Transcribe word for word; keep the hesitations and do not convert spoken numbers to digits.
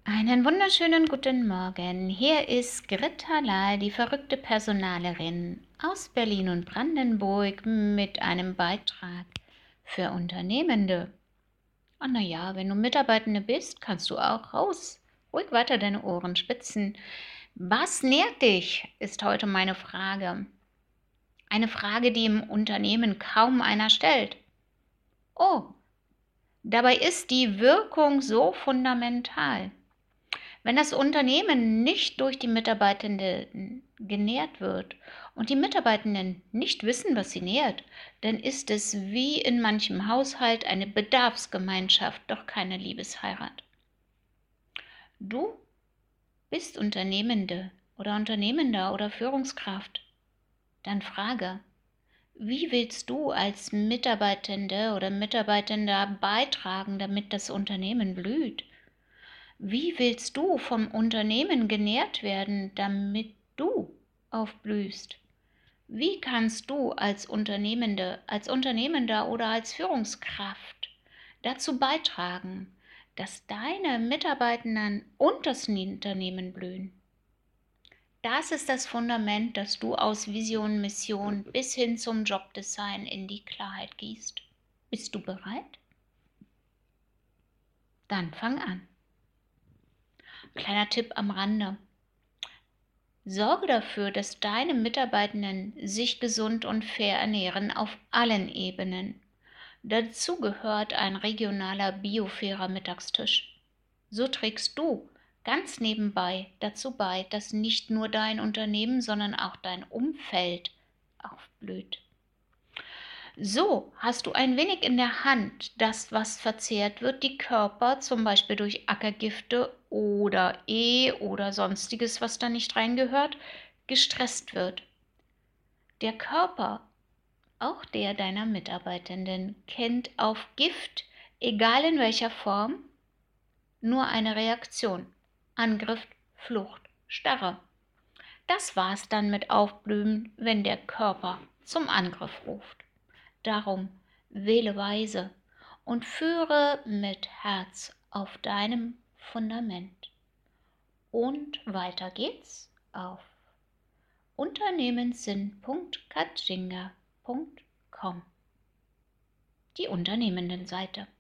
Einen wunderschönen guten Morgen. Hier ist Greta Lahl, die verrückte Personalerin aus Berlin und Brandenburg mit einem Beitrag für Unternehmende. Und naja, wenn du Mitarbeitende bist, kannst du auch raus. Ruhig weiter deine Ohren spitzen. Was nährt dich, ist heute meine Frage. Eine Frage, die im Unternehmen kaum einer stellt. Oh, dabei ist die Wirkung so fundamental. Wenn das Unternehmen nicht durch die Mitarbeitenden genährt wird und die Mitarbeitenden nicht wissen, was sie nährt, dann ist es wie in manchem Haushalt eine Bedarfsgemeinschaft, doch keine Liebesheirat. Du bist Unternehmende oder Unternehmender oder Führungskraft. Dann frage, wie willst du als Mitarbeitende oder Mitarbeitender beitragen, damit das Unternehmen blüht? Wie willst du vom Unternehmen genährt werden, damit du aufblühst? Wie kannst du als Unternehmende, als Unternehmender oder als Führungskraft dazu beitragen, dass deine Mitarbeitenden und das Unternehmen blühen? Das ist das Fundament, das du aus Vision, Mission bis hin zum Jobdesign in die Klarheit gießt. Bist du bereit? Dann fang an. Kleiner Tipp am Rande. Sorge dafür, dass deine Mitarbeitenden sich gesund und fair ernähren auf allen Ebenen. Dazu gehört ein regionaler biofairer Mittagstisch. So trägst du ganz nebenbei dazu bei, dass nicht nur dein Unternehmen, sondern auch dein Umfeld aufblüht. So hast du ein wenig in der Hand, dass was verzehrt wird, die Körper zum Beispiel durch Ackergifte oder E oder sonstiges, was da nicht reingehört, gestresst wird. Der Körper, auch der deiner Mitarbeitenden, kennt auf Gift, egal in welcher Form, nur eine Reaktion. Angriff, Flucht, Starre. Das war's dann mit Aufblühen, wenn der Körper zum Angriff ruft. Darum wähle weise und führe mit Herz auf deinem Fundament. Und weiter geht's auf unternehmenssinn punkt katschinga punkt com, die Unternehmendenseite.